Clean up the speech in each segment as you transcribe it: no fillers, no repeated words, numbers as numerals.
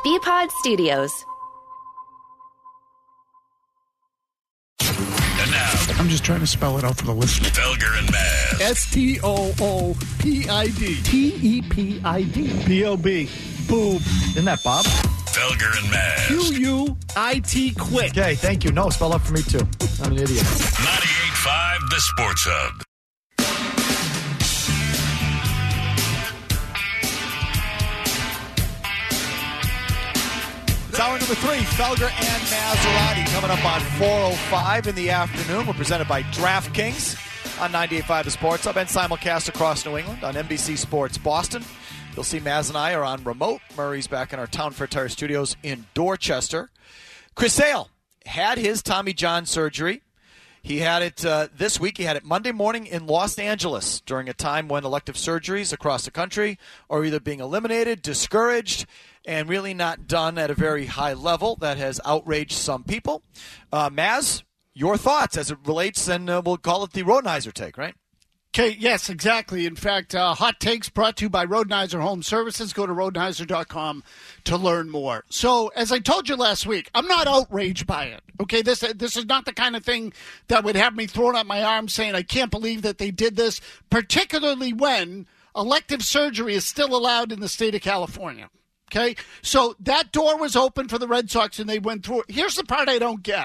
BPod Studios. And now, I'm just trying to spell it out for the listener. Felger and Maz. STOOPID. TEPID. BOB. Boob. Isn't that Bob? Felger and Maz. QUIT. Quit. Okay, thank you. No, spell out for me too. I'm an idiot. 98.5 The Sports Hub. It's hour number 3, Felger and Maserati coming up on 4:05 in the afternoon. We're presented by DraftKings on 98.5 The Sports Hub and simulcast across New England on NBC Sports Boston. You'll see Maz and I are on remote. Murray's back in our Town Fair Tire studios in Dorchester. Chris Sale had his Tommy John surgery. He had it this week. He had it Monday morning in Los Angeles during a time when elective surgeries across the country are either being eliminated, discouraged, and really not done at a very high level. That has outraged some people. Maz, your thoughts as it relates, and we'll call it the Rodenhiser take, right? Okay, yes, exactly. In fact, Hot Takes brought to you by Rodenhiser Home Services. Go to Rodenhiser.com to learn more. So, as I told you last week, I'm not outraged by it. Okay, this is not the kind of thing that would have me throwing up my arms saying, I can't believe that they did this, particularly when elective surgery is still allowed in the state of California. Okay, so that door was open for the Red Sox and they went through it. Here's the part I don't get.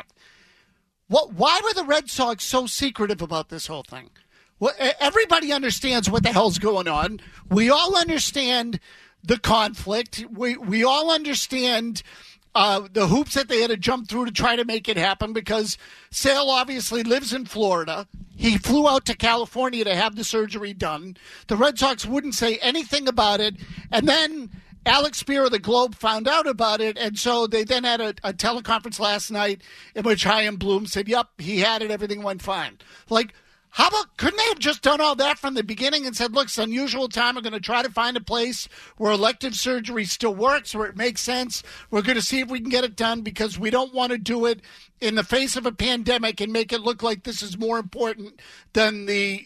Why were the Red Sox so secretive about this whole thing? Well, everybody understands what the hell's going on. We all understand the conflict. We all understand the hoops that they had to jump through to try to make it happen because Sale obviously lives in Florida. He flew out to California to have the surgery done. The Red Sox wouldn't say anything about it. And then Alex Spear of the Globe found out about it, and so they then had a teleconference last night in which Chaim Bloom said, yep, he had it, everything went fine. Like, how about, couldn't they have just done all that from the beginning and said, look, it's an unusual time. We're going to try to find a place where elective surgery still works, where it makes sense. We're going to see if we can get it done because we don't want to do it in the face of a pandemic and make it look like this is more important than the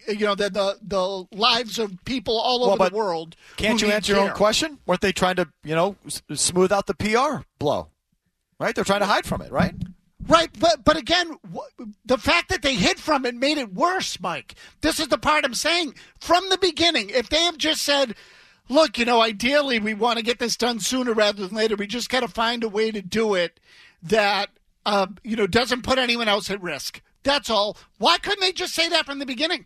lives of people all over the world. Can't you answer your own question? Weren't they trying to, smooth out the PR blow? Right? They're trying to hide from it, right? Right, but again, the fact that they hid from it made it worse, Mike. This is the part I'm saying. From the beginning, if they have just said, look, ideally we want to get this done sooner rather than later, we just got to find a way to do it that, doesn't put anyone else at risk. That's all. Why couldn't they just say that from the beginning?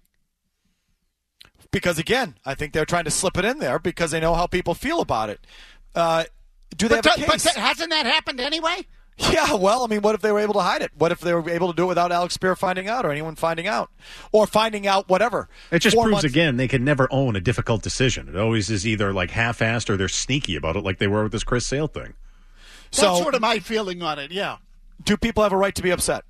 Because, again, I think they're trying to slip it in there because they know how people feel about it. Do they have a case? But hasn't that happened anyway? Yeah, well, what if they were able to hide it? What if they were able to do it without Alex Spear finding out or anyone finding out? Or finding out whatever. It just proves, again, they can never own a difficult decision. It always is either like half-assed or they're sneaky about it like they were with this Chris Sale thing. That's sort of my feeling on it, yeah. Do people have a right to be upset?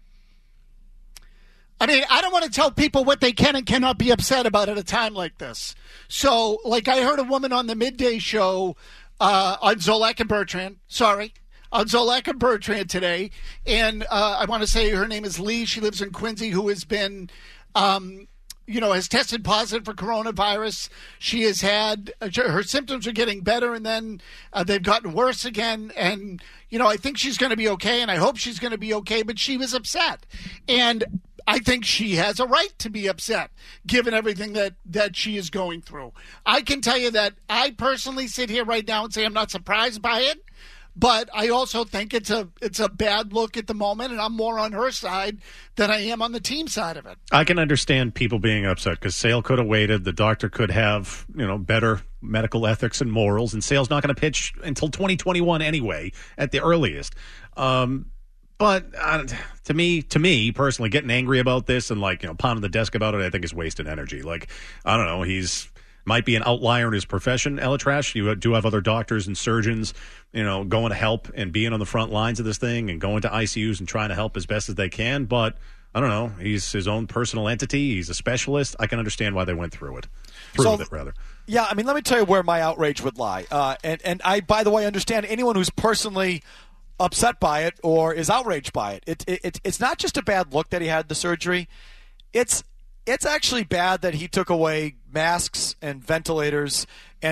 I don't want to tell people what they can and cannot be upset about at a time like this. So, I heard a woman on the midday show on Zolak and Bertrand, on Zolak and Bertrand today, and I want to say her name is Lee. She lives in Quincy, who has been, has tested positive for coronavirus. She has had, her symptoms are getting better, and then they've gotten worse again, and, I think she's going to be okay, and I hope she's going to be okay, but she was upset. And I think she has a right to be upset, given everything that she is going through. I can tell you that I personally sit here right now and say I'm not surprised by it. But I also think it's a bad look at the moment, and I'm more on her side than I am on the team side of it. I can understand people being upset because Sale could have waited. The doctor could have, better medical ethics and morals, and Sale's not going to pitch until 2021 anyway, at the earliest. But to me personally, getting angry about this and pounding the desk about it, I think is wasted energy. I don't know, he's might be an outlier in his profession, ElAttrache. You do have other doctors and surgeons, going to help and being on the front lines of this thing and going to ICUs and trying to help as best as they can. But I don't know. He's his own personal entity. He's a specialist. I can understand why they went through it. Yeah, let me tell you where my outrage would lie. And I, by the way, understand anyone who's personally upset by it or is outraged by it. It's not just a bad look that he had the surgery. It's actually bad that he took away masks and ventilators and any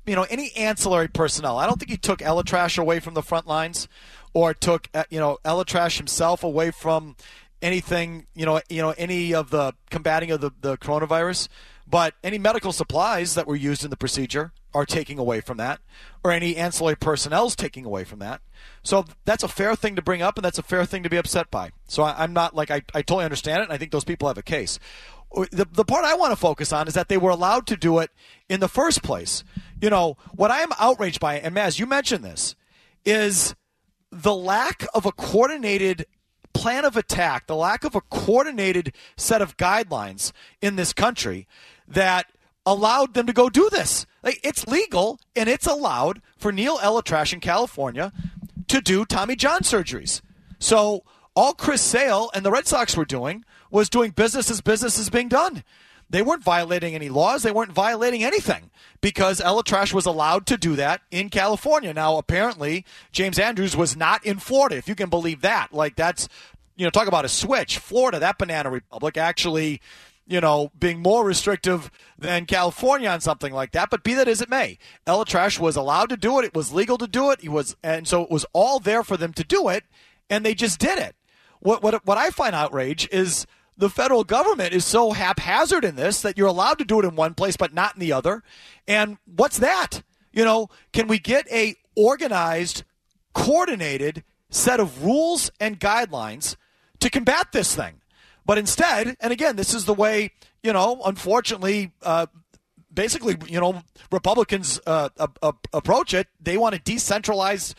any ancillary personnel. I don't think he took ElAttrache away from the front lines, or took ElAttrache himself away from anything, any of the combating of the coronavirus. But any medical supplies that were used in the procedure are taking away from that, or any ancillary personnel's taking away from that. So that's a fair thing to bring up, and that's a fair thing to be upset by. So I'm not I totally understand it, and I think those people have a case. The part I want to focus on is that they were allowed to do it in the first place. What I am outraged by, and Maz, you mentioned this, is the lack of a coordinated plan of attack, the lack of a coordinated set of guidelines in this country that allowed them to go do this. It's legal and it's allowed for Neil ElAttrache in California to do Tommy John surgeries. So all Chris Sale and the Red Sox were doing was doing business as business is being done. They weren't violating any laws. They weren't violating anything because ElAttrache was allowed to do that in California. Now, apparently, James Andrews was not in Florida, if you can believe that. That's, talk about a switch. Florida, that banana republic, actually, being more restrictive than California on something like that. But be that as it may, ElAttrache was allowed to do it. It was legal to do it. And so it was all there for them to do it, and they just did it. What I find outrage is the federal government is so haphazard in this that you're allowed to do it in one place but not in the other. And what's that? Can we get a organized, coordinated set of rules and guidelines to combat this thing? But instead, and again, this is the way, unfortunately, basically, Republicans approach it. They want a decentralized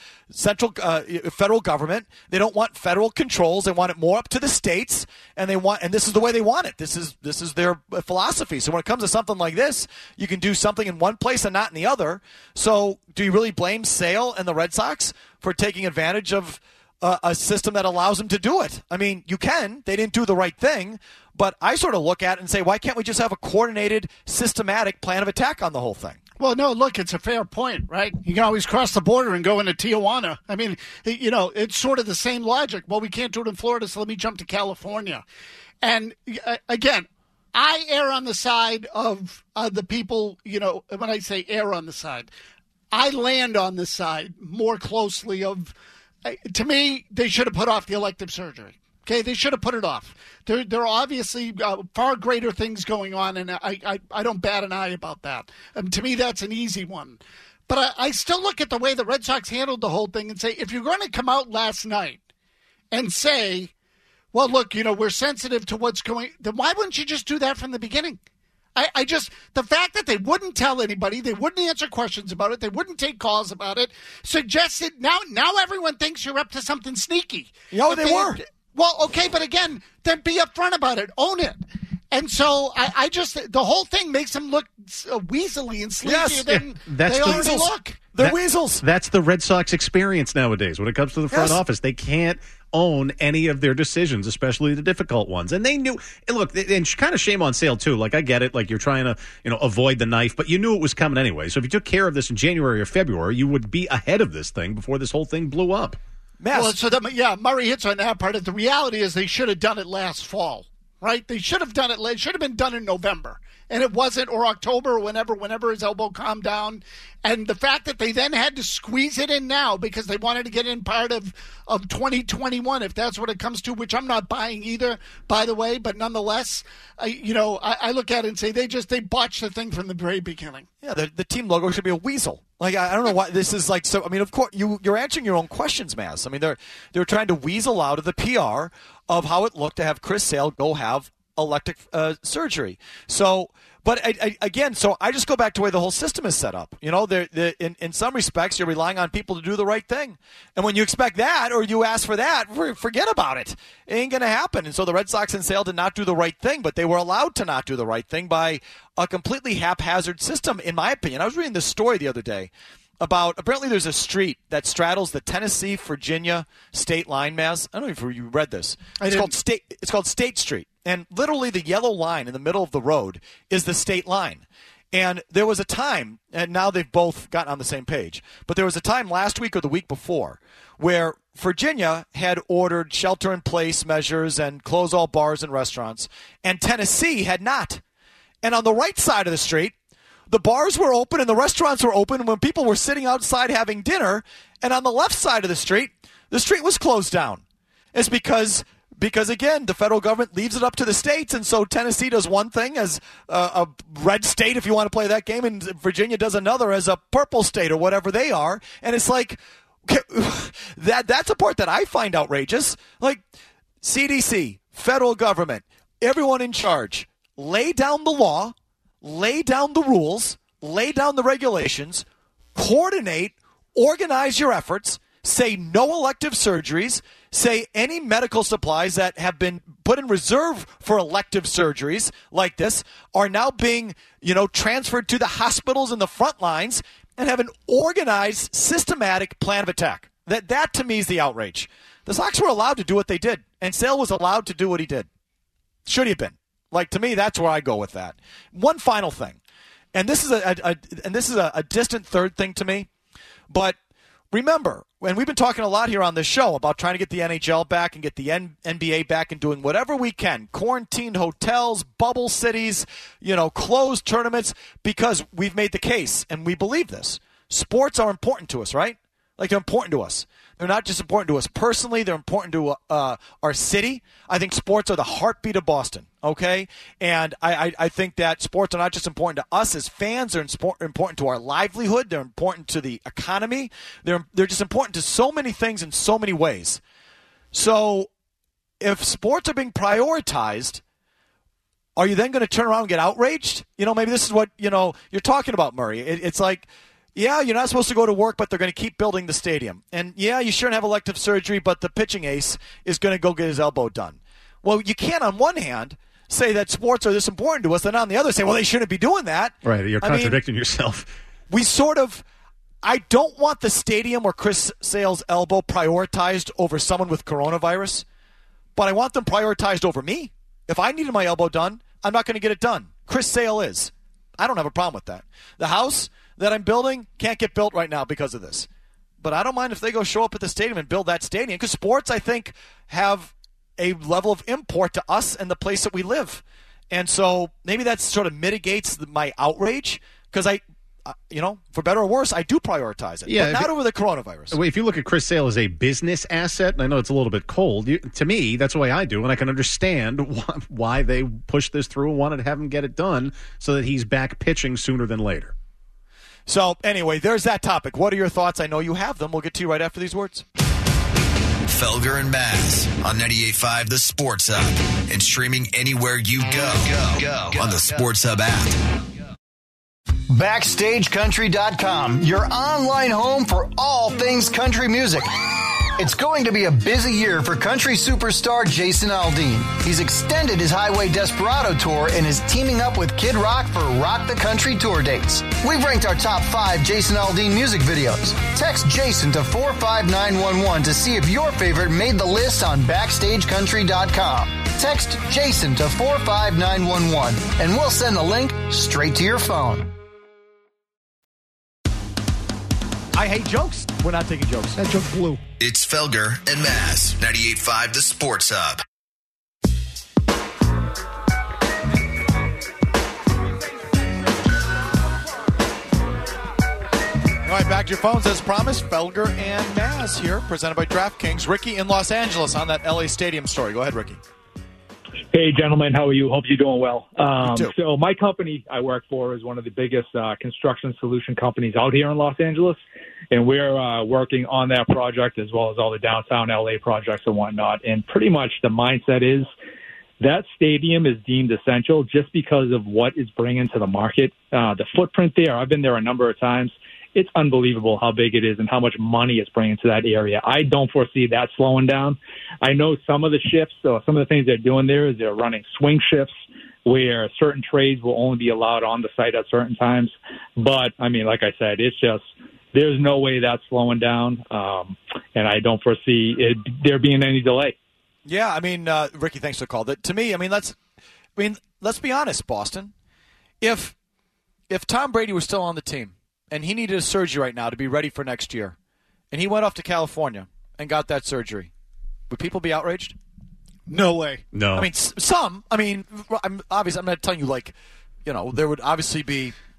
federal government. They don't want federal controls. They want it more up to the states, and this is the way they want it. This is their philosophy. So when it comes to something like this, you can do something in one place and not in the other. So do you really blame Sale and the Red Sox for taking advantage of a system that allows them to do it? I mean, you can. They didn't do the right thing. But I sort of look at it and say, why can't we just have a coordinated, systematic plan of attack on the whole thing? Well, no, look, it's a fair point, right? You can always cross the border and go into Tijuana. I mean, it's sort of the same logic. Well, we can't do it in Florida, so let me jump to California. And again, I err on the side of the people, when I say err on the side, I land on the side more closely of, to me, they should have put off the elective surgery. Okay, they should have put it off. There are obviously far greater things going on, and I don't bat an eye about that. To me, that's an easy one. But I still look at the way the Red Sox handled the whole thing and say, if you're going to come out last night and say, well, look, we're sensitive to what's going, then why wouldn't you just do that from the beginning? The fact that they wouldn't tell anybody, they wouldn't answer questions about it, they wouldn't take calls about it, suggested now everyone thinks you're up to something sneaky. They were. Well, okay, but again, then be upfront about it. Own it. And so I just, the whole thing makes them look weaselly and sleazier than they already look. They're weasels. That's the Red Sox experience nowadays when it comes to the front office. They can't own any of their decisions, especially the difficult ones. And they knew, and look, and kind of shame on Sale too. Like, I get it. Like, you're trying to, avoid the knife, but you knew it was coming anyway. So if you took care of this in January or February, you would be ahead of this thing before this whole thing blew up. Well, Murray hits on that part. The reality is they should have done it last fall, right? They should have done it. It should have been done in November, and it wasn't, or October, or whenever his elbow calmed down. And the fact that they then had to squeeze it in now because they wanted to get in part of 2021, if that's what it comes to, which I'm not buying either, by the way. But nonetheless, I look at it and say they botched the thing from the very beginning. Yeah, the team logo should be a weasel. Like, I don't know why this is like so. I mean, of course, you're answering your own questions, Maz. I mean, they're trying to weasel out of the PR of how it looked to have Chris Sale go have elective surgery. So, but again, so I just go back to the way the whole system is set up. In some respects, you're relying on people to do the right thing. And when you expect that or you ask for that, forget about it. It ain't going to happen. And so the Red Sox and Sale did not do the right thing, but they were allowed to not do the right thing by a completely haphazard system, in my opinion. I was reading this story the other day about, apparently there's a street that straddles the Tennessee-Virginia state line, Maz. I don't know if you read this. It's called State Street. And literally the yellow line in the middle of the road is the state line. And there was a time, and now they've both gotten on the same page, but there was a time last week or the week before where Virginia had ordered shelter-in-place measures and close all bars and restaurants, and Tennessee had not. And on the right side of the street the bars were open and the restaurants were open when people were sitting outside having dinner, and on the left side of the street was closed down. It's because again, the federal government leaves it up to the states, and so Tennessee does one thing as a red state, if you want to play that game, and Virginia does another as a purple state or whatever they are. And it's like, that's a part that I find outrageous. Like, CDC, federal government, everyone in charge, lay down the law, lay down the rules, lay down the regulations, coordinate, organize your efforts, say no elective surgeries, say any medical supplies that have been put in reserve for elective surgeries like this are now being, transferred to the hospitals and the front lines, and have an organized, systematic plan of attack. That to me is the outrage. The Sox were allowed to do what they did, and Sale was allowed to do what he did. Should he have been? Like, to me, that's where I go with that. One final thing, and this is a distant third thing to me, but remember, and we've been talking a lot here on this show about trying to get the NHL back and get the NBA back and doing whatever we can, quarantined hotels, bubble cities, closed tournaments, because we've made the case, and we believe this. Sports are important to us, right? Like, they're important to us. They're not just important to us personally. They're important to our city. I think sports are the heartbeat of Boston, okay? And I think that sports are not just important to us as fans. They're important to our livelihood. They're important to the economy. They're just important to so many things in so many ways. So if sports are being prioritized, are you then going to turn around and get outraged? Maybe this is what, you're talking about, Murray. It's like, yeah, you're not supposed to go to work, but they're going to keep building the stadium. And, yeah, you shouldn't have elective surgery, but the pitching ace is going to go get his elbow done. Well, you can't, on one hand, say that sports are this important to us, then on the other say, well, they shouldn't be doing that. Right, you're contradicting yourself. I don't want the stadium or Chris Sale's elbow prioritized over someone with coronavirus, but I want them prioritized over me. If I needed my elbow done, I'm not going to get it done. Chris Sale is. I don't have a problem with that. The house that I'm building can't get built right now because of this. But I don't mind if they go show up at the stadium and build that stadium, because sports, I think, have a level of import to us and the place that we live. And so maybe that sort of mitigates my outrage, because for better or worse, I do prioritize it. Yeah, but not over the coronavirus. If you look at Chris Sale as a business asset, and I know it's a little bit cold, to me, that's the way I do, and I can understand why they pushed this through and wanted to have him get it done so that he's back pitching sooner than later. So, anyway, there's that topic. What are your thoughts? I know you have them. We'll get to you right after these words. Felger and Maz on 98.5 The Sports Hub, and streaming anywhere you go on the Sports Hub app. BackstageCountry.com, your online home for all things country music. It's going to be a busy year for country superstar Jason Aldean. He's extended his Highway Desperado tour and is teaming up with Kid Rock for Rock the Country tour dates. We've ranked our top 5 Jason Aldean music videos. Text Jason to 45911 to see if your favorite made the list on BackstageCountry.com. Text Jason to 45911 and we'll send the link straight to your phone. I hate jokes. We're not taking jokes. That joke blew. It's Felger and Maz, 98.5 The Sports Hub. All right, back to your phones as promised. Felger and Maz here, presented by DraftKings. Ricky in Los Angeles on that LA Stadium story. Go ahead, Ricky. Hey, gentlemen. How are you? Hope you're doing well. You too. So my company I work for is one of the biggest construction solution companies out here in Los Angeles, and we're working on that project as well as all the downtown LA projects and whatnot. And pretty much the mindset is that stadium is deemed essential just because of what it's bringing to the market. The footprint there, I've been there a number of times. It's unbelievable how big it is and how much money it's bringing to that area. I don't foresee that slowing down. I know some of the shifts, some of the things they're doing there is they're running swing shifts where certain trades will only be allowed on the site at certain times. But, I mean, like I said, it's just there's no way that's slowing down, and I don't foresee there being any delay. Yeah, I mean, Ricky, thanks for the call. To me, let's be honest, Boston. If Tom Brady was still on the team, and he needed a surgery right now to be ready for next year, and he went off to California and got that surgery, would people be outraged? No way. No. I mean, some. I mean, I'm not telling you, there would obviously be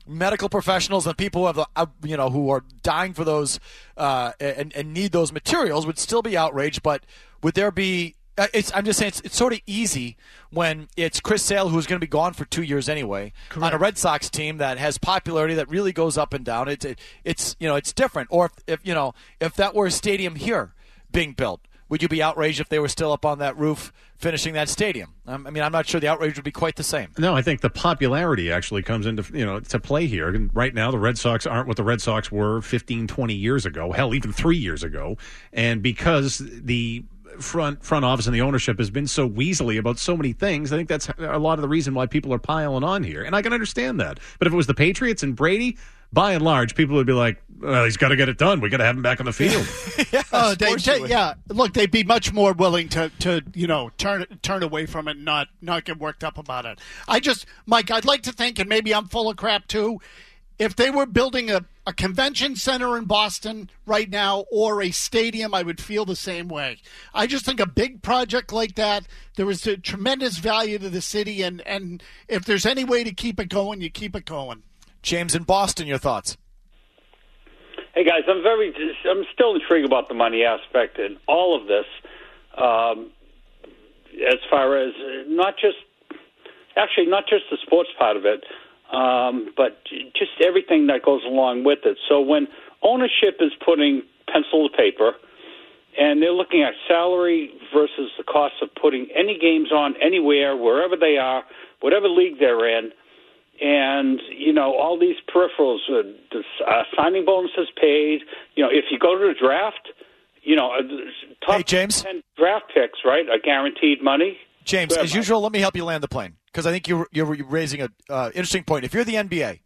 medical professionals and people who have who are dying for those and need those materials would still be outraged. But would there be? I'm just saying it's sort of easy when it's Chris Sale, who's going to be gone for 2 years anyway, on a Red Sox team that has popularity that really goes up and down. It's different. Or if that were a stadium here being built, would you be outraged if they were still up on that roof finishing that stadium? I mean, I'm not sure the outrage would be quite the same. No, I think the popularity actually comes into to play here. And right now, the Red Sox aren't what the Red Sox were 15, 20 years ago. Hell, even 3 years ago. And because the front office and the ownership has been so weaselly about so many things, I think that's a lot of the reason why people are piling on here. And I can understand that. But if it was the Patriots and Brady, by and large, people would be like, well, he's got to get it done. We got to have him back on the field. Look, they'd be much more willing to turn away from it and not get worked up about it. Mike, I'd like to think, and maybe I'm full of crap too, if they were building a convention center in Boston right now or a stadium, I would feel the same way. I just think a big project like that, there is a tremendous value to the city, and if there's any way to keep it going, you keep it going. James in Boston, your thoughts? Hey guys, I'm still intrigued about the money aspect in all of this, as far as not just the sports part of it, but just everything that goes along with it. So when ownership is putting pencil to paper and they're looking at salary versus the cost of putting any games on anywhere, wherever they are, whatever league they're in, and, all these peripherals, signing bonuses paid, if you go to the draft, top James. 10 draft picks, right, are guaranteed money. James, as usual, let me help you land the plane, because I think you're raising an interesting point. If you're the NBA,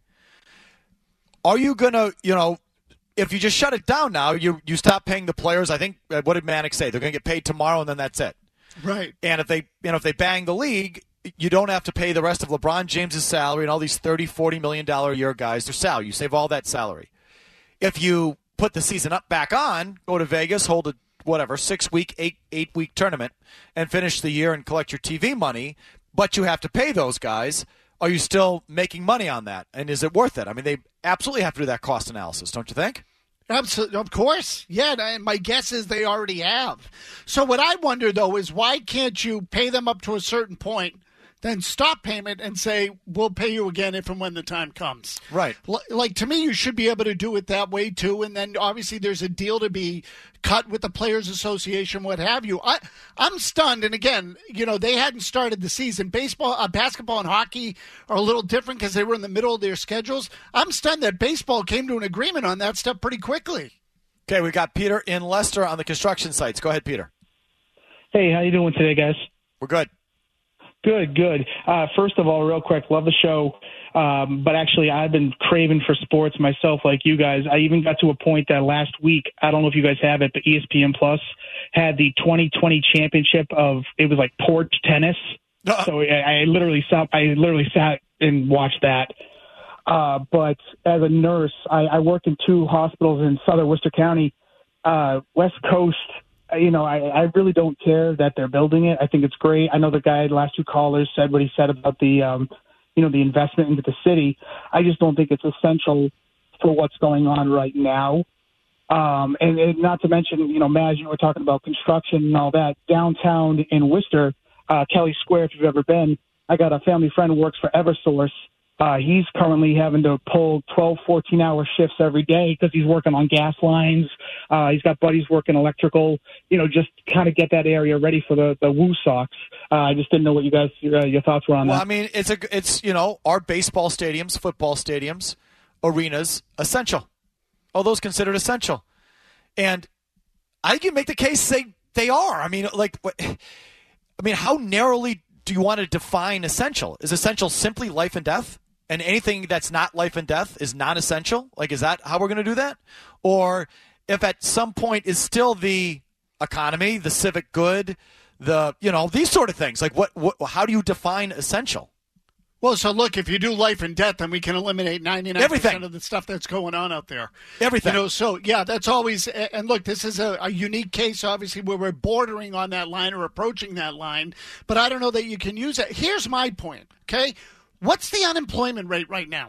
are you going to, if you just shut it down now, you stop paying the players? I think, what did Manick say? They're going to get paid tomorrow, and then that's it. Right. And if they bang the league, you don't have to pay the rest of LeBron James' salary and all these $30, $40 million a year guys their salary. You save all that salary. If you put the season back on, go to Vegas, hold a 6-week, 8-week tournament, and finish the year and collect your TV money, but you have to pay those guys, are you still making money on that? And is it worth it? I mean, they absolutely have to do that cost analysis, don't you think? Absolutely, of course. Yeah, and my guess is they already have. So what I wonder, though, is why can't you pay them up to a certain point, then stop payment and say, we'll pay you again if and when the time comes. Right. Like, to me, you should be able to do it that way, too. And then, obviously, there's a deal to be cut with the Players Association, what have you. I'm stunned. And, again, they hadn't started the season. Basketball and hockey are a little different because they were in the middle of their schedules. I'm stunned that baseball came to an agreement on that stuff pretty quickly. Okay, we got Peter in Leicester on the construction sites. Go ahead, Peter. Hey, how you doing today, guys? We're good. Good. First of all, real quick, love the show. But actually, I've been craving for sports myself like you guys. I even got to a point that last week, I don't know if you guys have it, but ESPN Plus had the 2020 championship it was like porch tennis. So I literally sat and watched that. But as a nurse, I work in 2 hospitals in southern Worcester County, West Coast. I really don't care that they're building it. I think it's great. I know the last 2 callers said what he said about the investment into the city. I just don't think it's essential for what's going on right now. And not to mention, Maz, you were talking about construction and all that. Downtown in Worcester, Kelly Square, if you've ever been, I got a family friend who works for Eversource. He's currently having to pull 12, 14-hour shifts every day because he's working on gas lines. He's got buddies working electrical, just kind of get that area ready for the Woo Sox. I just didn't know what you guys, your thoughts were on that. Well, I mean, it's our baseball stadiums, football stadiums, arenas, essential. All those considered essential. And I think you make the case they are. I mean, how narrowly do you want to define essential? Is essential simply life and death? And anything that's not life and death is non-essential? Is that how we're going to do that? Or if at some point is still the economy, the civic good, these sort of things. How do you define essential? Well, so look, if you do life and death, then we can eliminate 99% of the stuff that's going on out there. Everything. So, yeah, that's always – and look, this is a unique case, obviously, where we're bordering on that line or approaching that line. But I don't know that you can use it. Here's my point, okay? What's the unemployment rate right now?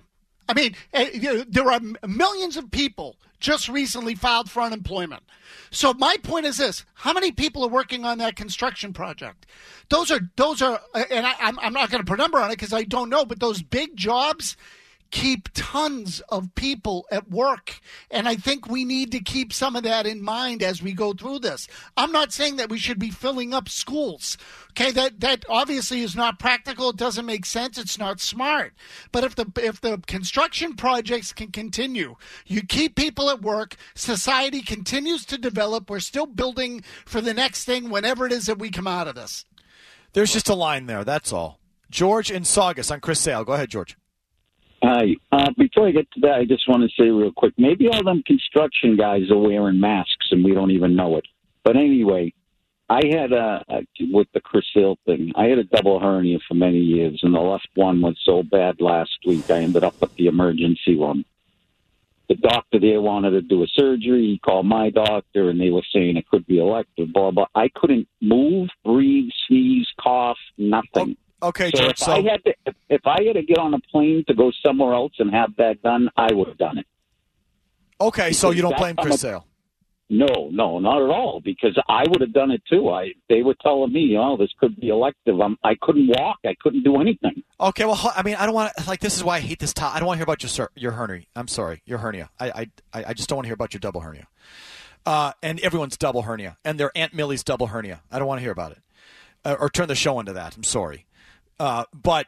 I mean, there are millions of people just recently filed for unemployment. So my point is this: how many people are working on that construction project? Those are, and I'm not going to put a number on it because I don't know, but those big jobs keep tons of people at work. And I think we need to keep some of that in mind as we go through this. I'm not saying that we should be filling up schools. Okay, that obviously is not practical. It doesn't make sense. It's not smart. But if the construction projects can continue, you keep people at work, society continues to develop, we're still building for the next thing whenever it is that we come out of this. There's just a line there, that's all. George in Saugus on Chris Sale. Go ahead, George. Hi. Before I get to that, I just want to say real quick, maybe all them construction guys are wearing masks and we don't even know it. But anyway, I had with the Chris Hill thing, I had a double hernia for many years, and the left one was so bad last week, I ended up at the emergency room. The doctor there wanted to do a surgery. He called my doctor, and they were saying it could be elective, blah, blah. I couldn't move, breathe, sneeze, cough, nothing. Okay, so George. If I had to get on a plane to go somewhere else and have that done, I would have done it. Okay, because so you don't blame Chris Sale? No, not at all, because I would have done it too. They were telling me, this could be elective. I couldn't walk. I couldn't do anything. Okay, well, I mean, I don't want to, this is why I hate this topic. I don't want to hear about your hernia. I'm sorry, your hernia. I just don't want to hear about your double hernia. And everyone's double hernia, and their Aunt Millie's double hernia. I don't want to hear about it. Or turn the show into that. I'm sorry. But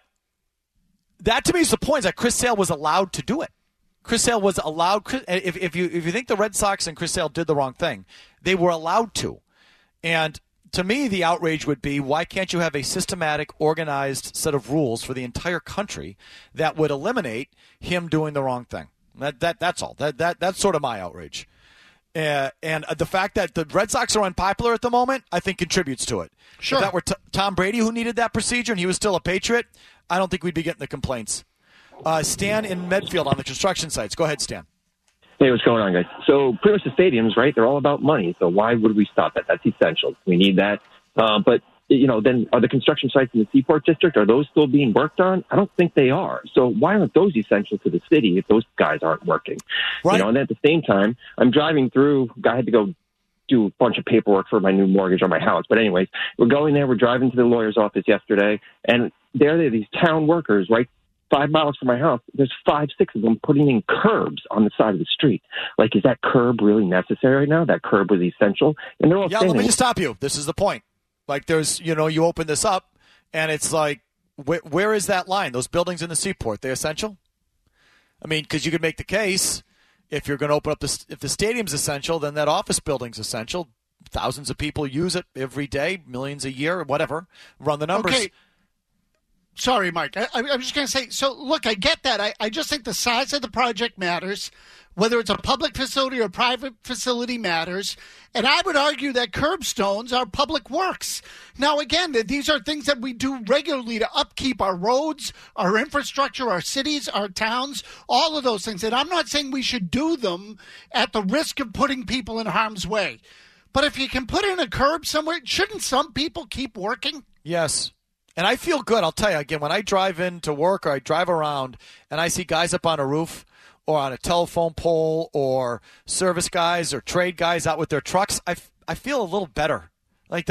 that to me is the point, is that Chris Sale was allowed to do it. Chris Sale was allowed. If you think the Red Sox and Chris Sale did the wrong thing, they were allowed to. And to me, the outrage would be, why can't you have a systematic, organized set of rules for the entire country that would eliminate him doing the wrong thing? That's all. That's sort of my outrage. And the fact that the Red Sox are unpopular at the moment, I think contributes to it. Sure. If that were Tom Brady who needed that procedure and he was still a Patriot, I don't think we'd be getting the complaints. Stan in Medfield on the construction sites. Go ahead, Stan. Hey, what's going on, guys? So pretty much the stadiums, right, they're all about money. So why would we stop that? That's essential. We need that. But, then are the construction sites in the Seaport District, are those still being worked on? I don't think they are. So why aren't those essential to the city if those guys aren't working? Right. And at the same time, I'm driving through, I had to go do a bunch of paperwork for my new mortgage on my house. But anyways, we're going there, we're driving to the lawyer's office yesterday, and there are these town workers, right, 5 miles from my house. There's 5, 6 of them putting in curbs on the side of the street. Is that curb really necessary right now? That curb was essential. And they're all let me just stop you. This is the point. There's, you open this up, and it's where is that line? Those buildings in the Seaport, they essential? I mean, because you could make the case, if you're going to open up if the stadium's essential, then that office building's essential. Thousands of people use it every day, millions a year, whatever. Run the numbers. Okay. Sorry, Mike. I'm just going to say, so look, I get that. I just think the size of the project matters. Whether it's a public facility or a private facility matters. And I would argue that curbstones are public works. Now, again, these are things that we do regularly to upkeep our roads, our infrastructure, our cities, our towns, all of those things. And I'm not saying we should do them at the risk of putting people in harm's way. But if you can put in a curb somewhere, shouldn't some people keep working? Yes. And I feel good. I'll tell you, again, when I drive into work or I drive around and I see guys up on a roof or on a telephone pole or service guys or trade guys out with their trucks, I feel a little better. I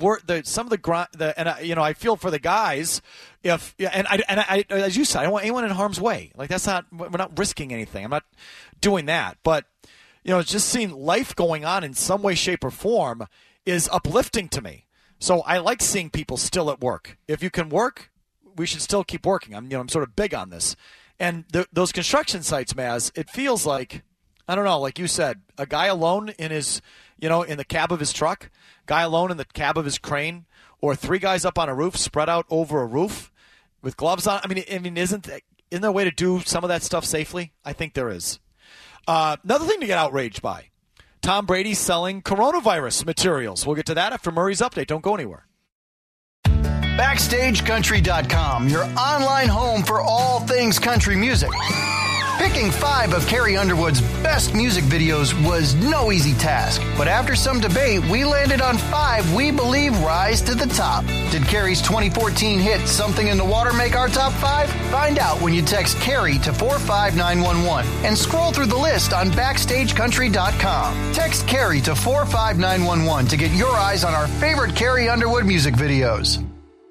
feel for the guys. I as you said, I don't want anyone in harm's way. We're not risking anything. I'm not doing that. But just seeing life going on in some way, shape, or form is uplifting to me. So I like seeing people still at work. If you can work, we should still keep working. I'm sort of big on this. And those construction sites, Maz, it feels like, I don't know, like you said, a guy alone in his, in the cab of his truck, guy alone in the cab of his crane, or 3 guys up on a roof spread out over a roof with gloves on. I mean, isn't there a way to do some of that stuff safely? I think there is. Another thing to get outraged by. Tom Brady selling coronavirus materials. We'll get to that after Murray's update. Don't go anywhere. BackstageCountry.com, your online home for all things country music. Picking 5 of Carrie Underwood's best music videos was no easy task, but after some debate, we landed on 5 we believe rise to the top. Did Carrie's 2014 hit Something in the Water make our top 5? Find out when you text Carrie to 45911 and scroll through the list on BackstageCountry.com. Text Carrie to 45911 to get your eyes on our favorite Carrie Underwood music videos.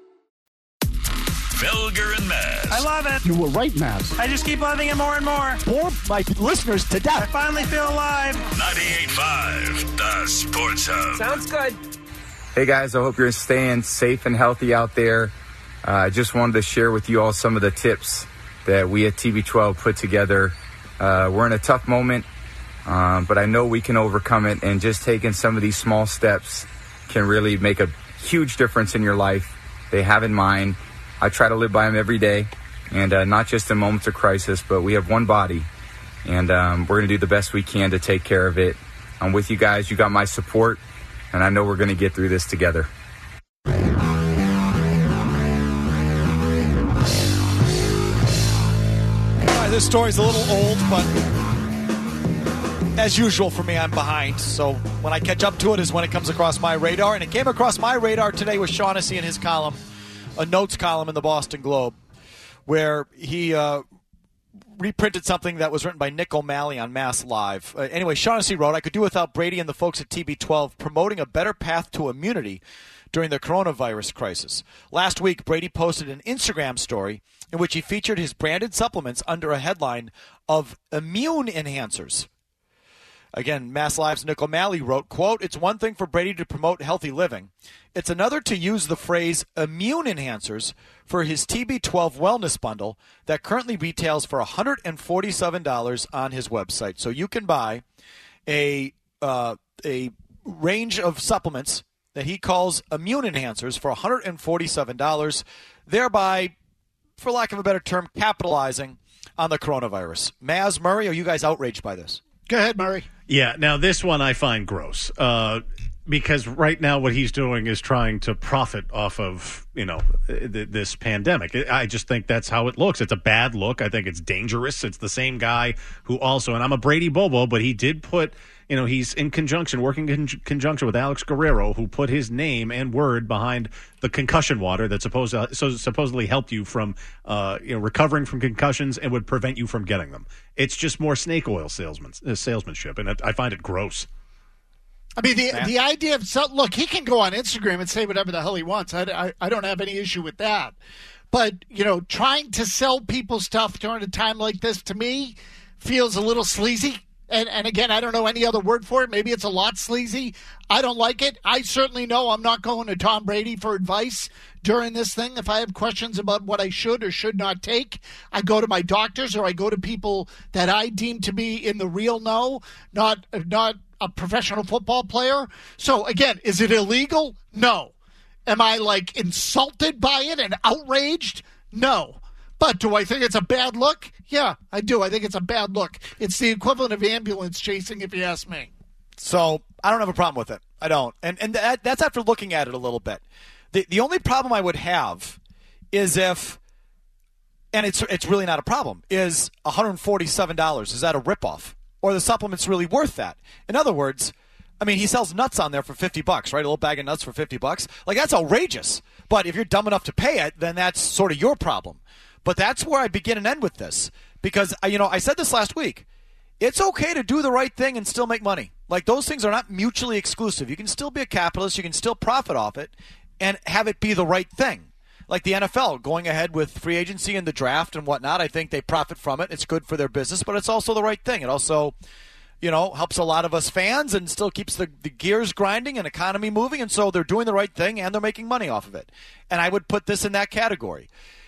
Felger and Maz. I love it. You were right, Maz. I just keep loving it more and more. Bore my listeners to death. I finally feel alive. 98.5, the Sports Hub. Sounds good. Hey, guys, I hope you're staying safe and healthy out there. I just wanted to share with you all some of the tips that we at TB12 put together. We're in a tough moment, but I know we can overcome it, and just taking some of these small steps can really make a huge difference in your life. They have in mind. I try to live by them every day, and not just in moments of crisis, but we have one body, and we're going to do the best we can to take care of it. I'm with you guys. You got my support, and I know we're going to get through this together. All right, this story's a little old, but as usual for me, I'm behind. So when I catch up to it is when it comes across my radar, and it came across my radar today with Shaughnessy in his column. A notes column in the Boston Globe where he reprinted something that was written by Nick O'Malley on Mass Live. Anyway, Shaughnessy wrote, I could do without Brady and the folks at TB12 promoting a better path to immunity during the coronavirus crisis. Last week, Brady posted an Instagram story in which he featured his branded supplements under a headline of immune enhancers. Again, Mass Live's Nick O'Malley wrote, quote, it's one thing for Brady to promote healthy living. It's another to use the phrase immune enhancers for his TB12 wellness bundle that currently retails for $147 on his website. So you can buy a range of supplements that he calls immune enhancers for $147, thereby, for lack of a better term, capitalizing on the coronavirus. Maz, Murray, are you guys outraged by this? Go ahead, Murray. Yeah, now this one I find gross because right now what he's doing is trying to profit off of, this pandemic. I just think that's how it looks. It's a bad look. I think it's dangerous. It's the same guy who also, and I'm a Brady Bobo, but he did put, he's working in conjunction with Alex Guerrero, who put his name and word behind the concussion water that supposedly helped you from, recovering from concussions and would prevent you from getting them. It's just more snake oil salesmanship, and I find it gross. I mean, the idea of look, he can go on Instagram and say whatever the hell he wants. I don't have any issue with that. But, trying to sell people stuff during a time like this, to me, feels a little sleazy. And again, I don't know any other word for it. Maybe it's a lot sleazy. I don't like it. I certainly know I'm not going to Tom Brady for advice during this thing. If I have questions about what I should or should not take, I go to my doctors or I go to people that I deem to be in the real know, not a professional football player. So again, is it illegal? No. Am I insulted by it and outraged? No. But do I think it's a bad look? Yeah, I do. I think it's a bad look. It's the equivalent of ambulance chasing, if you ask me. So I don't have a problem with it. I don't. And that's after looking at it a little bit. The only problem I would have is if, and it's really not a problem, is $147. Is that a ripoff? Or the supplement's really worth that? In other words, I mean, he sells nuts on there for $50, right? A little bag of nuts for $50. That's outrageous. But if you're dumb enough to pay it, then that's sort of your problem. But that's where I begin and end with this. Because, I said this last week. It's okay to do the right thing and still make money. Those things are not mutually exclusive. You can still be a capitalist. You can still profit off it and have it be the right thing. Like the NFL, going ahead with free agency and the draft and whatnot, I think they profit from it. It's good for their business, but it's also the right thing. It also, helps a lot of us fans and still keeps the gears grinding and economy moving, and so they're doing the right thing and they're making money off of it. And I would put this in that category.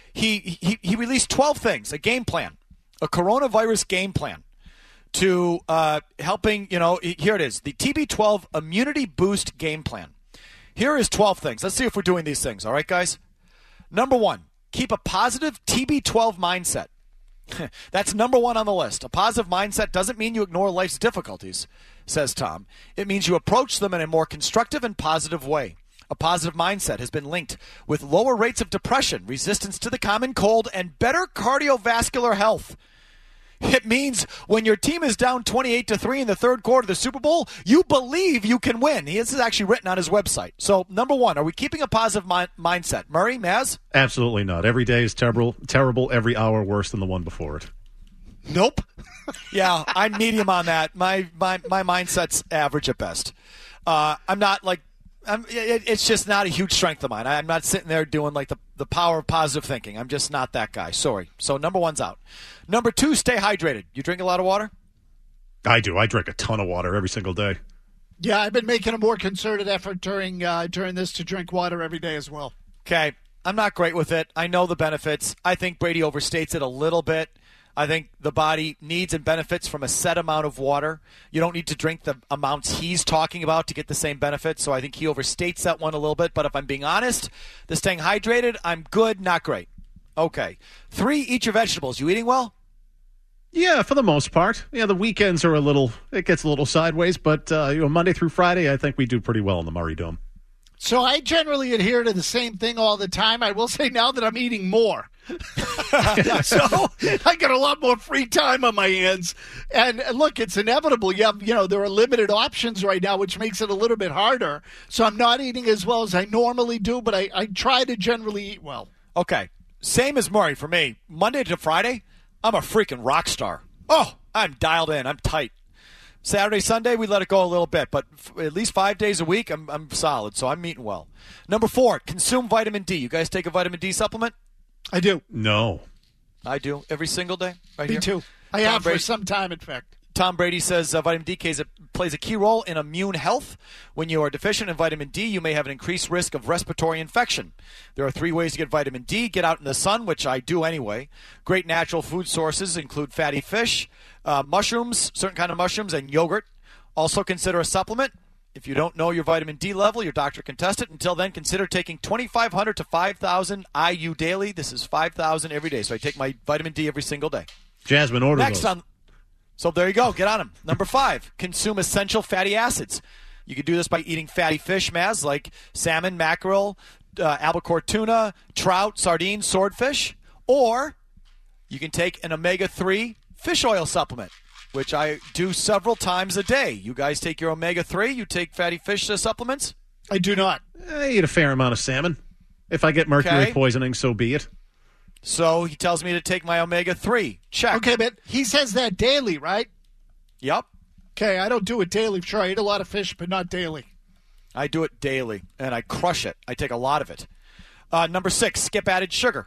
He released 12 things, a game plan, a coronavirus game plan to helping, here it is, the TB12 Immunity Boost Game Plan. Here is 12 things. Let's see if we're doing these things, all right, guys? Number 1, keep a positive TB12 mindset. That's number 1 on the list. A positive mindset doesn't mean you ignore life's difficulties, says Tom. It means you approach them in a more constructive and positive way. A positive mindset has been linked with lower rates of depression, resistance to the common cold, and better cardiovascular health. It means when your team is down 28-3 in the third quarter of the Super Bowl, you believe you can win. This is actually written on his website. So, number one, are we keeping a positive mindset? Murray, Maz? Absolutely not. Every day is terrible. Every hour worse than the one before it. Nope. Yeah, I'm medium on that. My mindset's average at best. I'm not like it's just not a huge strength of mine. I'm not sitting there doing like the power of positive thinking. I'm just not that guy. Sorry. So number one's out. Number two, stay hydrated. You drink a lot of water? I do. I drink a ton of water every single day. Yeah, I've been making a more concerted effort during this to drink water every day as well. Okay. I'm not great with it. I know the benefits. I think Brady overstates it a little bit. I think the body needs and benefits from a set amount of water. You don't need to drink the amounts he's talking about to get the same benefits, so I think he overstates that one a little bit. But if I'm being honest, the staying hydrated, I'm good, not great. Okay. 3, eat your vegetables. You eating well? Yeah, for the most part. Yeah, the weekends are it gets a little sideways, but Monday through Friday, I think we do pretty well in the Murray Dome. So I generally adhere to the same thing all the time. I will say now that I'm eating more. So I got a lot more free time on my hands. And look, it's inevitable. There are limited options right now, which makes it a little bit harder. So I'm not eating as well as I normally do, but I try to generally eat well. Okay. Same as Murray for me. Monday to Friday, I'm a freaking rock star. Oh, I'm dialed in. I'm tight. Saturday, Sunday, we let it go a little bit, but at least 5 days a week, I'm solid, so I'm eating well. Number 4, consume vitamin D. You guys take a vitamin D supplement? I do. No. I do. Every single day? Right Me here? too. I have for some time, in fact. Tom Brady says vitamin D plays a key role in immune health. When you are deficient in vitamin D, you may have an increased risk of respiratory infection. There are 3 ways to get vitamin D. Get out in the sun, which I do anyway. Great natural food sources include fatty fish, mushrooms, certain kind of mushrooms, and yogurt. Also consider a supplement. If you don't know your vitamin D level, your doctor can test it. Until then, consider taking 2,500 to 5,000 IU daily. This is 5,000 every day. So I take my vitamin D every single day. Jasmine, order those. So there you go. Get on them. Number 5, consume essential fatty acids. You can do this by eating fatty fish, Maz, like salmon, mackerel, albacore tuna, trout, sardines, swordfish. Or you can take an omega-3 fish oil supplement, which I do several times a day. You guys take your omega-3? You take fatty fish supplements? I do not. I eat a fair amount of salmon. If I get mercury poisoning, so be it. So he tells me to take my omega-3. Check. Okay, but he says that daily, right? Yep. Okay, I don't do it daily. Sure, I eat a lot of fish, but not daily. I do it daily, and I crush it. I take a lot of it. Number 6, skip added sugar.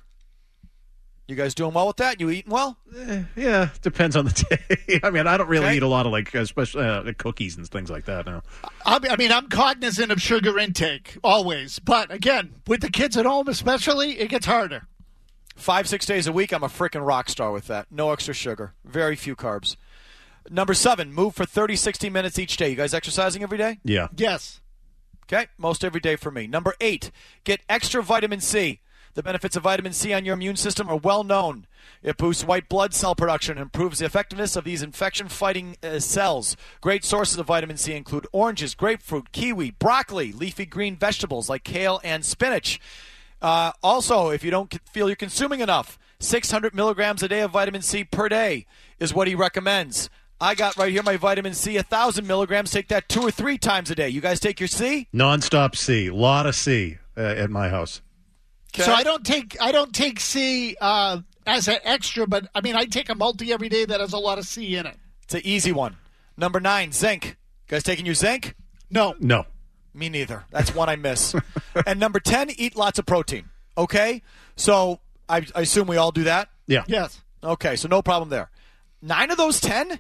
You guys doing well with that? You eating well? Yeah, depends on the day. I mean, I don't really eat a lot of especially cookies and things like that now. I'm cognizant of sugar intake always, but again, with the kids at home especially, it gets harder. 5-6 days a week, I'm a freaking rock star with that. No extra sugar. Very few carbs. Number 7, move for 30-60 minutes each day. You guys exercising every day? Yeah. Yes. Okay, most every day for me. Number 8, get extra vitamin C. The benefits of vitamin C on your immune system are well known. It boosts white blood cell production and improves the effectiveness of these infection-fighting cells. Great sources of vitamin C include oranges, grapefruit, kiwi, broccoli, leafy green vegetables like kale and spinach. Also, if you don't feel you're consuming enough, 600 milligrams a day of vitamin C per day is what he recommends. I got right here my vitamin C, 1,000 milligrams. Take that 2 or 3 times a day. You guys take your C? Nonstop C. A lot of C at my house. Okay. So I don't take C as an extra, but I take a multi every day that has a lot of C in it. It's an easy one. Number 9, zinc. You guys taking your zinc? No. Me neither. That's one I miss. And number 10, eat lots of protein. Okay? So I assume we all do that? Yeah. Yes. Okay, so no problem there. 9 of those 10?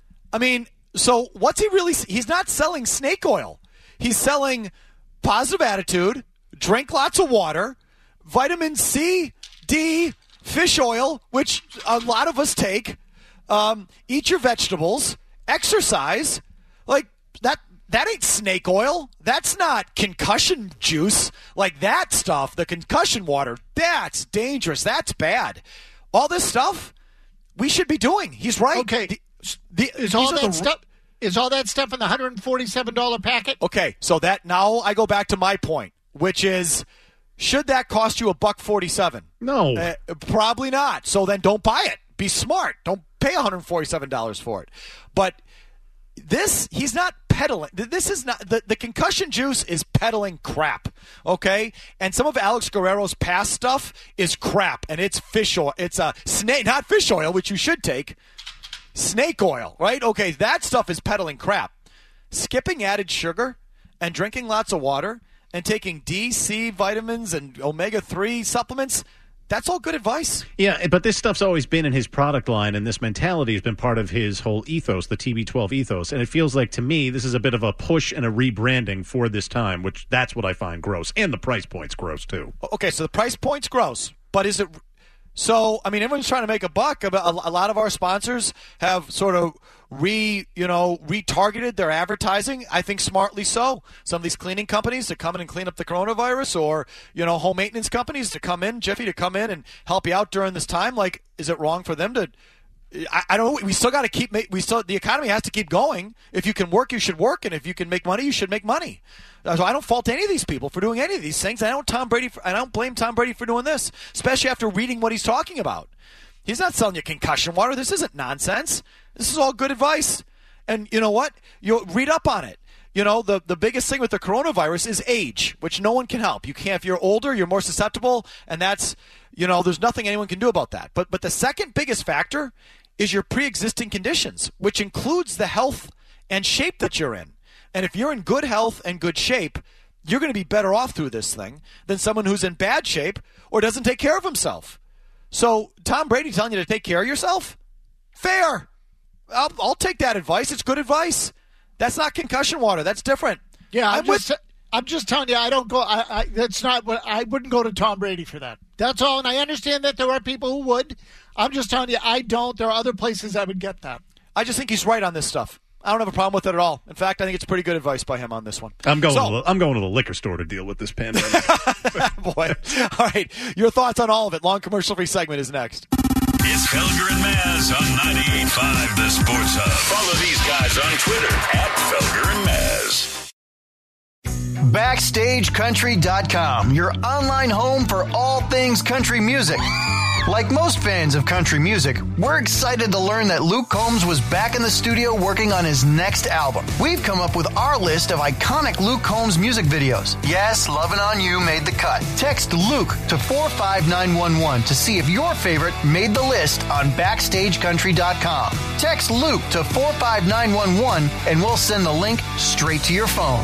So what's he really... He's not selling snake oil. He's selling positive attitude, drink lots of water, vitamin C, D, fish oil, which a lot of us take, eat your vegetables, exercise. Like, that ain't snake oil. That's not concussion juice. Like that stuff, the concussion water, that's dangerous. That's bad. All this stuff we should be doing. He's right. Okay. Is all that stuff in the $147 packet? Okay, so that now I go back to my point, which is, should that cost you $147? No. Probably not. So then don't buy it. Be smart. Don't pay $147 for it. But he's not peddling. This is not the concussion juice is peddling crap, okay? And some of Alex Guerrero's past stuff is crap, and it's fish oil. It's not fish oil, which you should take. Snake oil, right? Okay, that stuff is peddling crap. Skipping added sugar and drinking lots of water and taking D, C vitamins and omega-3 supplements, that's all good advice. Yeah, but this stuff's always been in his product line, and this mentality has been part of his whole ethos, the TB12 ethos. And it feels like, to me, this is a bit of a push and a rebranding for this time, which that's what I find gross. And the price point's gross, too. Okay, so the price point's gross, but is it... So, I mean, everyone's trying to make a buck. A lot of our sponsors have sort of retargeted their advertising, I think smartly so. Some of these cleaning companies to come in and clean up the coronavirus, or, home maintenance companies to come in, Jiffy, to come in and help you out during this time. Like, is it wrong for them to... I don't know. We still got to keep. The economy has to keep going. If you can work, you should work, and if you can make money, you should make money. So I don't fault any of these people for doing any of these things. I don't blame Tom Brady for doing this, especially after reading what he's talking about. He's not selling you concussion water. This isn't nonsense. This is all good advice. And you know what? You read up on it. The biggest thing with the coronavirus is age, which no one can help. You can't. If you're older, you're more susceptible, and that's there's nothing anyone can do about that. But the second biggest factor is your pre-existing conditions, which includes the health and shape that you're in. And if you're in good health and good shape, you're going to be better off through this thing than someone who's in bad shape or doesn't take care of himself. So Tom Brady telling you to take care of yourself? Fair. I'll take that advice. It's good advice. That's not concussion water. That's different. Yeah, I'm just telling you, I don't go. That's not what I wouldn't go to Tom Brady for that. That's all, and I understand that there are people who would. I'm just telling you, I don't. There are other places I would get that. I just think he's right on this stuff. I don't have a problem with it at all. In fact, I think it's pretty good advice by him on this one. I'm going to the liquor store to deal with this pandemic. Boy. All right. Your thoughts on all of it. Long commercial-free segment is next. It's Felger and Maz on 98.5 The Sports Hub. Follow these guys on Twitter @Felger and Maz. BackstageCountry.com, your online home for all things country music. Like most fans of country music, we're excited to learn that Luke Combs was back in the studio working on his next album. We've come up with our list of iconic Luke Combs music videos. Yes, Lovin' On You made the cut. Text Luke to 45911 to see if your favorite made the list on BackstageCountry.com. Text Luke to 45911 and we'll send the link straight to your phone.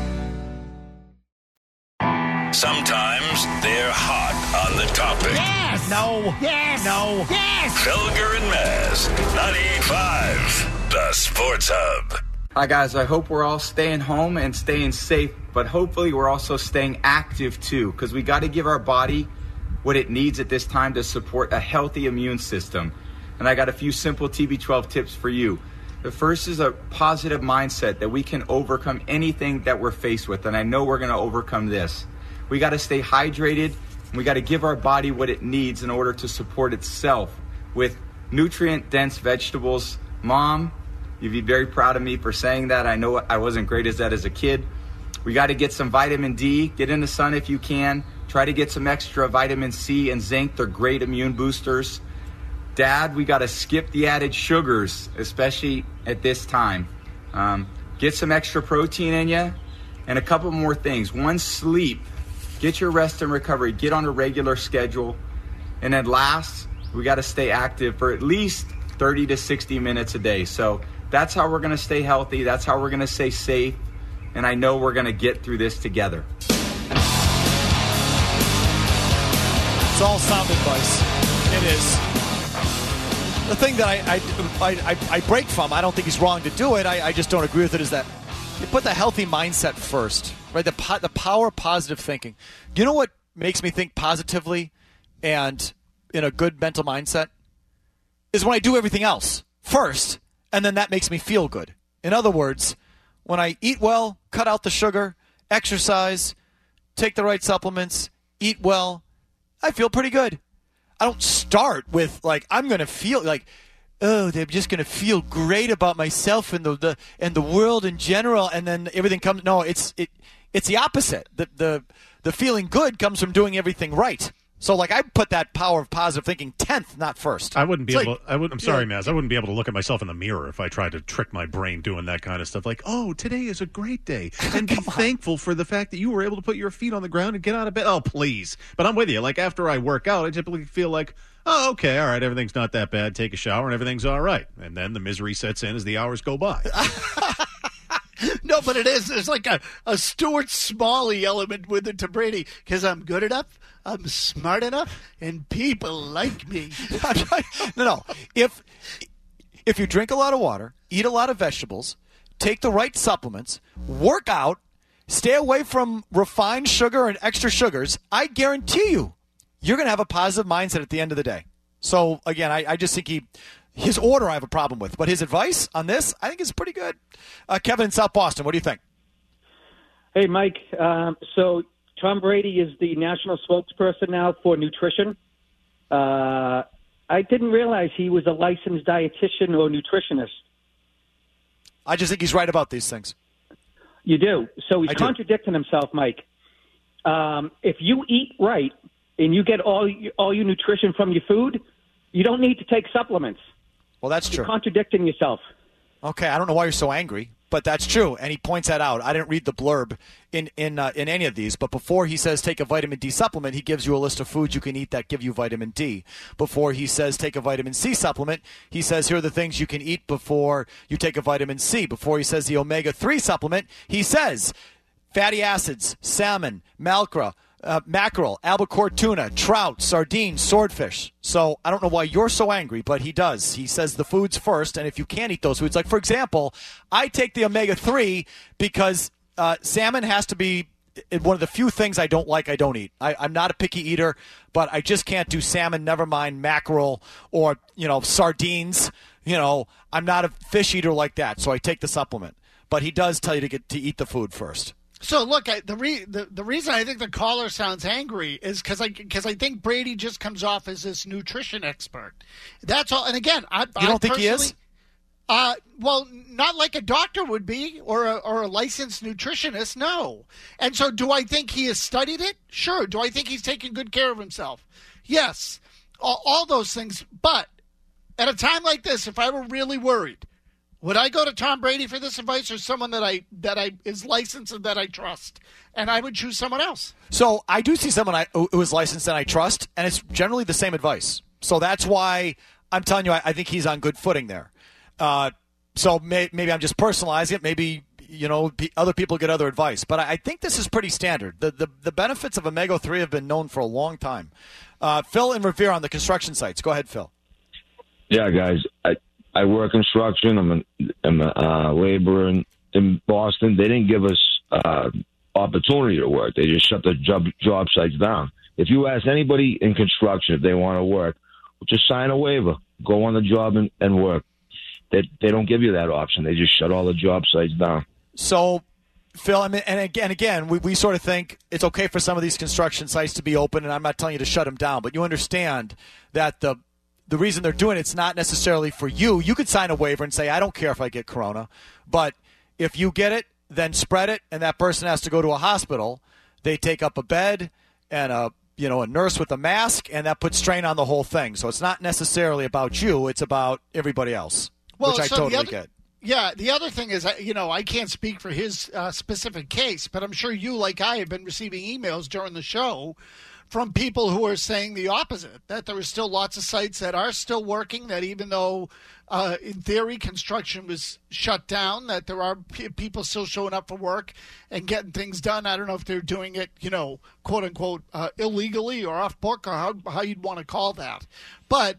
Sometimes they're hot on the topic. Yes! No. Yes! No. Yes! Felger and Maz, 98.5 The Sports Hub. Hi, guys. I hope we're all staying home and staying safe, but hopefully we're also staying active, too, because we got to give our body what it needs at this time to support a healthy immune system. And I got a few simple TB12 tips for you. The first is a positive mindset that we can overcome anything that we're faced with, and I know we're going to overcome this. We got to stay hydrated, and we got to give our body what it needs in order to support itself with nutrient-dense vegetables. Mom, you'd be very proud of me for saying that. I know I wasn't great at that as a kid. We got to get some vitamin D. Get in the sun if you can. Try to get some extra vitamin C and zinc. They're great immune boosters. Dad, we got to skip the added sugars, especially at this time. Get some extra protein in you. And a couple more things. One, sleep. Get your rest and recovery. Get on a regular schedule. And then last, we got to stay active for at least 30 to 60 minutes a day. So that's how we're going to stay healthy. That's how we're going to stay safe. And I know we're going to get through this together. It's all sound advice. It is. The thing that I break from, I don't think he's wrong to do it, I just don't agree with it, is that you put the healthy mindset first, right? The power of positive thinking. You know what makes me think positively and in a good mental mindset? Is when I do everything else first, and then that makes me feel good. In other words, when I eat well, cut out the sugar, exercise, take the right supplements, eat well, I feel pretty good. I don't start with, like, I'm going to feel like, oh, they're just going to feel great about myself and the world in general, and then everything comes. No, it's the opposite. The feeling good comes from doing everything right. So, like, I put that power of positive thinking 10th, not first. I wouldn't be able. I'm sorry, Maz. I wouldn't be able to look at myself in the mirror if I tried to trick my brain doing that kind of stuff. Like, oh, today is a great day, and be thankful for the fact that you were able to put your feet on the ground and get out of bed. Oh, please. But I'm with you. Like, after I work out, I typically feel like, oh, okay, all right, everything's not that bad. Take a shower, and everything's all right. And then the misery sets in as the hours go by. No, but it is. There's like a Stuart Smalley element with it to Brady because I'm good enough, I'm smart enough, and people like me. No. If you drink a lot of water, eat a lot of vegetables, take the right supplements, work out, stay away from refined sugar and extra sugars, I guarantee you're going to have a positive mindset at the end of the day. So, again, I just think his order I have a problem with. But his advice on this, I think, is pretty good. Kevin in South Boston, what do you think? Hey, Mike. So Tom Brady is the national spokesperson now for nutrition. I didn't realize he was a licensed dietitian or nutritionist. I just think he's right about these things. You do. So he's contradicting himself, Mike. If you eat right and you get all your nutrition from your food, you don't need to take supplements. Well, that's true. You're contradicting yourself. Okay, I don't know why you're so angry, but that's true, and he points that out. I didn't read the blurb in any of these, but before he says take a vitamin D supplement, he gives you a list of foods you can eat that give you vitamin D. Before he says take a vitamin C supplement, he says here are the things you can eat before you take a vitamin C. Before he says the omega-3 supplement, he says fatty acids, salmon, mackerel, albacore tuna, trout, sardines, swordfish. So I don't know why you're so angry, but he does. He says the foods first, and if you can't eat those foods, like, for example, I take the omega-3 because salmon has to be one of the few things I don't like, I don't eat. I'm not a picky eater, but I just can't do salmon, never mind mackerel or, sardines. I'm not a fish eater like that, so I take the supplement. But he does tell you to eat the food first. So look, the reason I think the caller sounds angry is because I think Brady just comes off as this nutrition expert. That's all. And again, you don't think he is? Well, not like a doctor would be, or a licensed nutritionist. No. And so, do I think he has studied it? Sure. Do I think he's taking good care of himself? Yes. All those things. But at a time like this, if I were really worried, would I go to Tom Brady for this advice, or someone that I is licensed and that I trust? And I would choose someone else. So I do see someone who is licensed and I trust, and it's generally the same advice. So that's why I'm telling you I think he's on good footing there. So maybe I'm just personalizing it. Maybe other people get other advice, but I think this is pretty standard. The benefits of omega-3 have been known for a long time. Phil in Revere on the construction sites. Go ahead, Phil. Yeah, guys. I work construction. I'm a laborer in Boston. They didn't give us opportunity to work. They just shut the job sites down. If you ask anybody in construction if they want to work, just sign a waiver. Go on the job and work. They don't give you that option. They just shut all the job sites down. So, Phil, and again, we sort of think it's okay for some of these construction sites to be open, and I'm not telling you to shut them down, but you understand that the reason they're doing it's not necessarily for you. You could sign a waiver and say, I don't care if I get corona. But if you get it, then spread it, and that person has to go to a hospital. They take up a bed and a nurse with a mask, and that puts strain on the whole thing. So it's not necessarily about you. It's about everybody else, which I totally get. Yeah, the other thing is, I can't speak for his specific case, but I'm sure you, like I, have been receiving emails during the show from people who are saying the opposite, that there are still lots of sites that are still working, that even though, in theory, construction was shut down, that there are people still showing up for work and getting things done. I don't know if they're doing it, quote-unquote, illegally or off-book, or how you'd want to call that. But,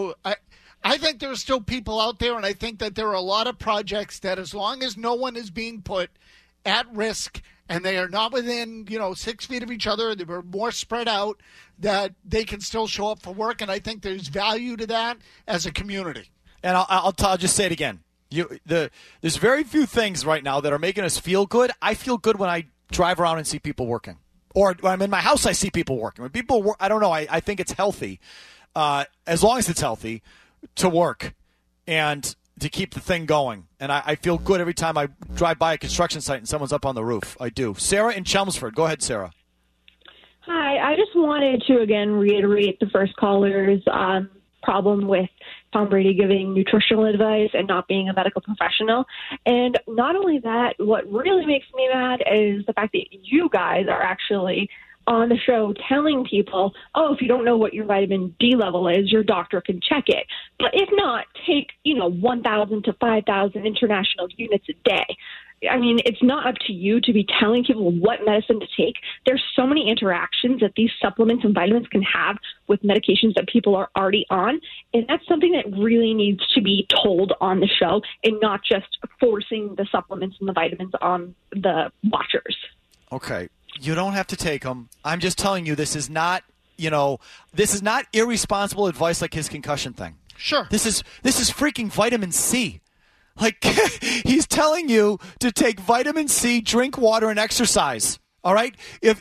I think there are still people out there, and I think that there are a lot of projects that, as long as no one is being put at risk and they are not within, 6 feet of each other, they were more spread out, that they can still show up for work. And I think there's value to that as a community. And I'll just say it again. There's very few things right now that are making us feel good. I feel good when I drive around and see people working. Or when I'm in my house, I see people working. When people work, I don't know, I think it's healthy, as long as it's healthy, to work and to keep the thing going. And I feel good every time I drive by a construction site and someone's up on the roof. I do. Sarah in Chelmsford. Go ahead, Sarah. Hi, I just wanted to again reiterate the first caller's problem with Tom Brady giving nutritional advice and not being a medical professional. And not only that, what really makes me mad is the fact that you guys are actually on the show telling people, oh, if you don't know what your vitamin D level is, your doctor can check it. But if not, take, 1,000 to 5,000 international units a day. I mean, it's not up to you to be telling people what medicine to take. There's so many interactions that these supplements and vitamins can have with medications that people are already on. And that's something that really needs to be told on the show and not just forcing the supplements and the vitamins on the watchers. Okay. You don't have to take them. I'm just telling you, this is not, this is not irresponsible advice like his concussion thing. Sure. This is freaking vitamin C. Like, he's telling you to take vitamin C, drink water, and exercise. All right?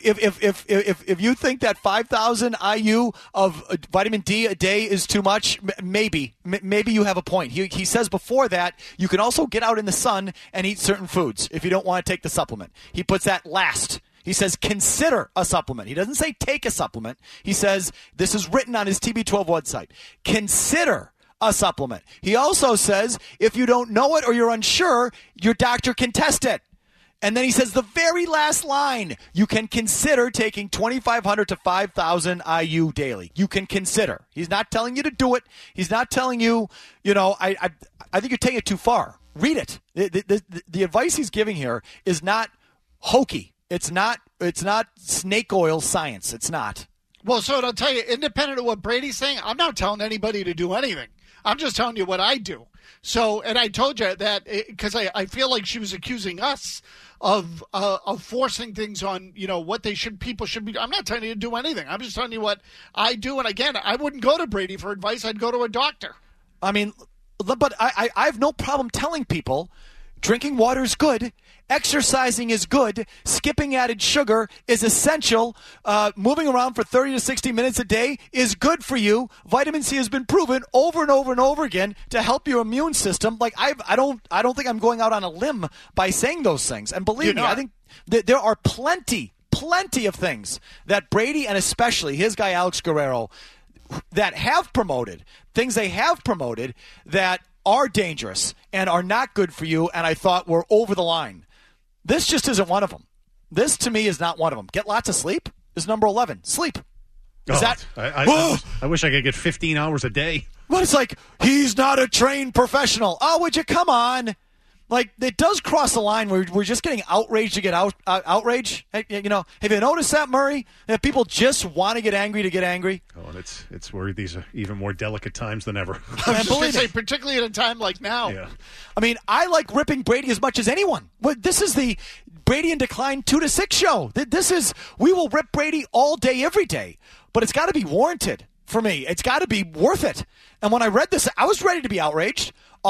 If you think that 5,000 IU of vitamin D a day is too much, maybe you have a point. He says before that you can also get out in the sun and eat certain foods if you don't want to take the supplement. He puts that last. He says consider a supplement. He doesn't say take a supplement. He says, this is written on his TB12 website, consider a supplement. He also says if you don't know it or you're unsure, your doctor can test it. And then he says the very last line, you can consider taking 2,500 to 5,000 IU daily. You can consider. He's not telling you to do it. He's not telling you, I think you're taking it too far. Read it. The advice he's giving here is not hokey. It's not snake oil science. It's not. Well, so I'll tell you, independent of what Brady's saying, I'm not telling anybody to do anything. I'm just telling you what I do. So, and I told you that because I feel like she was accusing us of forcing things on, what people should be. I'm not telling you to do anything. I'm just telling you what I do. And again, I wouldn't go to Brady for advice. I'd go to a doctor. I mean, but I have no problem telling people drinking water is good. Exercising is good. Skipping added sugar is essential. Moving around for 30 to 60 minutes a day is good for you. Vitamin C has been proven over and over and over again to help your immune system. Like I don't think I'm going out on a limb by saying those things. And believe me, I think that there are plenty of things that Brady and especially his guy Alex Guerrero that have promoted, things they have promoted that are dangerous and are not good for you, and I thought were over the line. This just isn't one of them. This, to me, is not one of them. Get lots of sleep is number 11. Sleep. I wish I could get 15 hours a day. But it's like, he's not a trained professional. Oh, would you come on? Like, it does cross the line where we're just getting outraged to get outrage. Have you noticed that, Murray? That people just want to get angry to get angry? Oh, and it's where these are even more delicate times than ever. I was just going to say, particularly at a time like now. Yeah. I mean, I like ripping Brady as much as anyone. This is the Brady in Decline 2 to 6 show. We will rip Brady all day, every day. But it's got to be warranted for me. It's got to be worth it. And when I read this, I was ready to be outraged.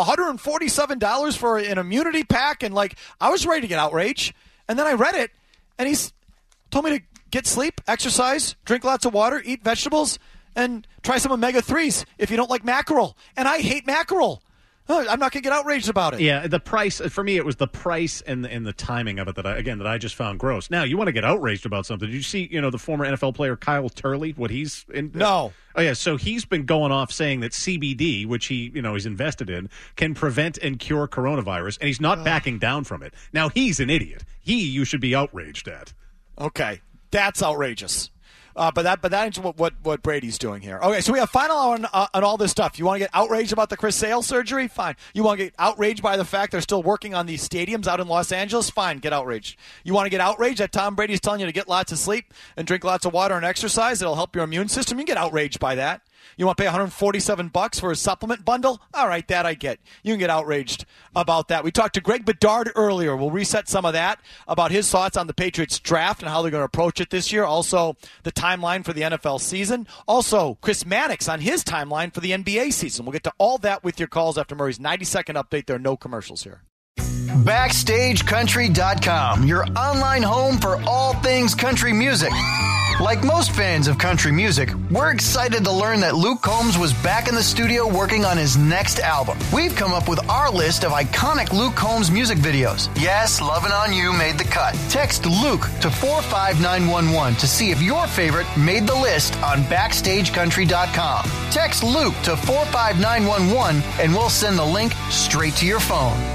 $147 for an immunity pack, and I was ready to get outraged. And then I read it, and he's told me to get sleep, exercise, drink lots of water, eat vegetables, and try some omega-3s if you don't like mackerel. And I hate mackerel. I'm not going to get outraged about it. Yeah, the price, for me, it was the price and the timing of it that I just found gross. Now, you want to get outraged about something. Did you see, the former NFL player Kyle Turley, what he's in? No. Oh, yeah, so he's been going off saying that CBD, which he's invested in, can prevent and cure coronavirus, and he's not backing down from it. Now, he's an idiot. You should be outraged at. Okay, that's outrageous. But that is what Brady's doing here. Okay, so we have final hour on all this stuff. You want to get outraged about the Chris Sale surgery? Fine. You want to get outraged by the fact they're still working on these stadiums out in Los Angeles? Fine, get outraged. You want to get outraged that Tom Brady's telling you to get lots of sleep and drink lots of water and exercise? It'll help your immune system. You can get outraged by that. You want to pay $147 for a supplement bundle? All right, that I get. You can get outraged about that. We talked to Greg Bedard earlier. We'll reset some of that about his thoughts on the Patriots draft and how they're going to approach it this year. Also, the timeline for the NFL season. Also, Chris Mannix on his timeline for the NBA season. We'll get to all that with your calls after Murray's 90-second update. There are no commercials here. BackstageCountry.com, your online home for all things country music. Like most fans of country music, we're excited to learn that Luke Combs was back in the studio working on his next album. We've come up with our list of iconic Luke Combs music videos. Yes, Lovin' On You made the cut. Text Luke to 45911 to see if your favorite made the list on BackstageCountry.com. Text Luke to 45911 and we'll send the link straight to your phone.